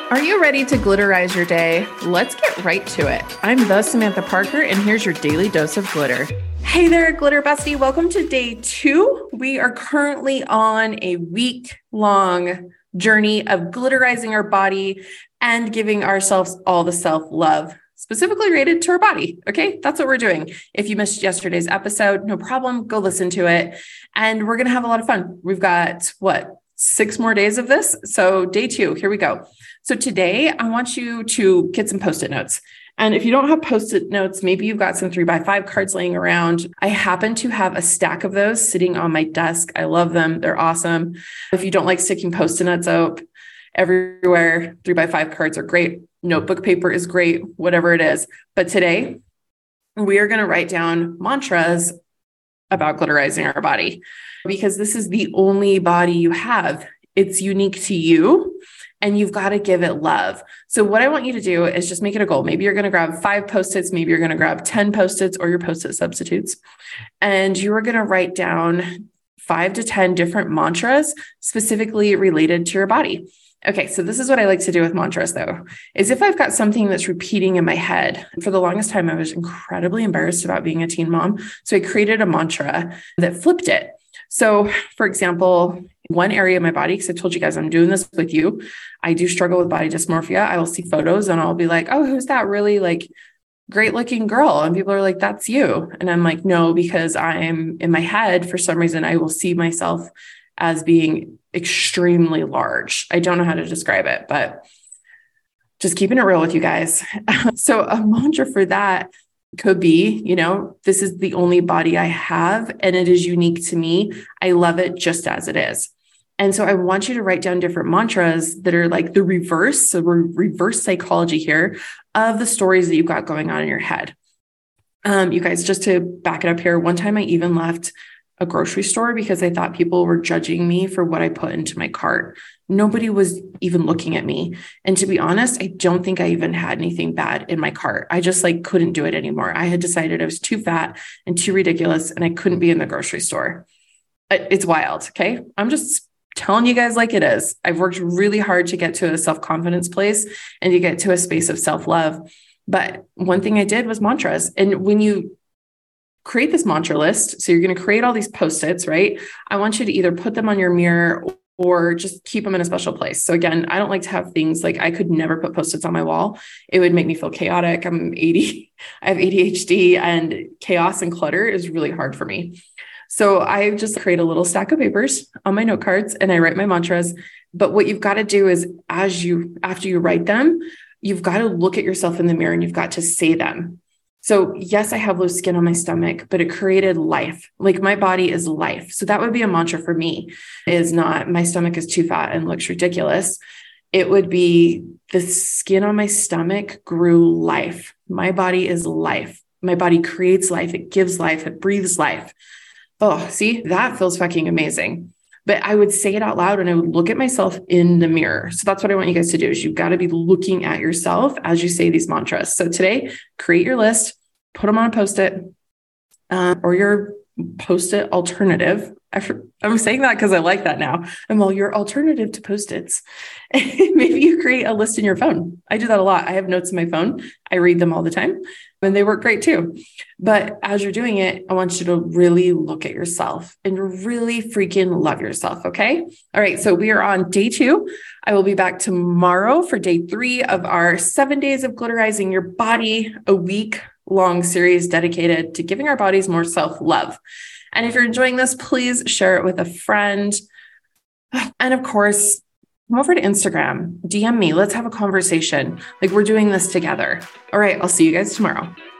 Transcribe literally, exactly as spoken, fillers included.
Are you ready to glitterize your day? Let's get right to it. I'm the Samantha Parker, and here's your daily dose of glitter. Hey there, Glitter Bestie. Welcome to day two. We are currently on a week-long journey of glitterizing our body and giving ourselves all the self-love, specifically related to our body. Okay, that's what we're doing. If you missed yesterday's episode, no problem. Go listen to it. And we're going to have a lot of fun. We've got, what, six more days of this? So day two, here we go. So today I want you to get some Post-it notes. And if you don't have Post-it notes, maybe you've got some three by five cards laying around. I happen to have a stack of those sitting on my desk. I love them. They're awesome. If you don't like sticking Post-it notes up everywhere, three by five cards are great. Notebook paper is great, whatever it is. But today we are going to write down mantras about glitterizing our body, because this is the only body you have. It's unique to you. And you've got to give it love. So what I want you to do is just make it a goal. Maybe you're going to grab five Post-its. Maybe you're going to grab ten Post-its or your Post-it substitutes. And you are going to write down five to ten different mantras specifically related to your body. Okay, so this is what I like to do with mantras though, is if I've got something that's repeating in my head. For the longest time, I was incredibly embarrassed about being a teen mom. So I created a mantra that flipped it. So for example, one area of my body, because I told you guys I'm doing this with you, I do struggle with body dysmorphia. I will see photos and I'll be like, oh, who's that really like great looking girl? And people are like, that's you. And I'm like, no, because I'm in my head, for some reason, I will see myself as being extremely large. I don't know how to describe it, but just keeping it real with you guys. So a mantra for that could be, you know, this is the only body I have and it is unique to me. I love it just as it is. And so I want you to write down different mantras that are like the reverse. So we're reverse psychology here of the stories that you've got going on in your head. Um, you guys, just to back it up here, one time I even left a grocery store because I thought people were judging me for what I put into my cart. Nobody was even looking at me. And to be honest, I don't think I even had anything bad in my cart. I just like couldn't do it anymore. I had decided I was too fat and too ridiculous and I couldn't be in the grocery store. It's wild. Okay. I'm just telling you guys like it is. I've worked really hard to get to a self-confidence place and to get to a space of self-love. But one thing I did was mantras. And when you create this mantra list, so you're going to create all these Post-its, right? I want you to either put them on your mirror or just keep them in a special place. So again, I don't like to have things like I could never put Post-its on my wall. It would make me feel chaotic. I'm eighty, I have A D H D, and chaos and clutter is really hard for me. So I just create a little stack of papers on my note cards and I write my mantras. But what you've got to do is as you, after you write them, you've got to look at yourself in the mirror and you've got to say them. So yes, I have loose skin on my stomach, but it created life. Like my body is life. So that would be a mantra for me, is not my stomach is too fat and looks ridiculous. It would be the skin on my stomach grew life. My body is life. My body creates life. It gives life. It breathes life. Oh, see, that feels fucking amazing. But I would say it out loud and I would look at myself in the mirror. So that's what I want you guys to do, is you've got to be looking at yourself as you say these mantras. So today, create your list, put them on a Post-it um, or your Post-it alternative. I, I'm saying that because I like that now. And well, your alternative to Post-its. Maybe you create a list in your phone. I do that a lot. I have notes in my phone. I read them all the time and they work great too. But as you're doing it, I want you to really look at yourself and really freaking love yourself. Okay. All right. So we are on day two. I will be back tomorrow for day three of our seven days of glitterizing your body, a week long series dedicated to giving our bodies more self-love. And if you're enjoying this, please share it with a friend. And of course, come over to Instagram, D M me. Let's have a conversation. Like we're doing this together. All right. I'll see you guys tomorrow.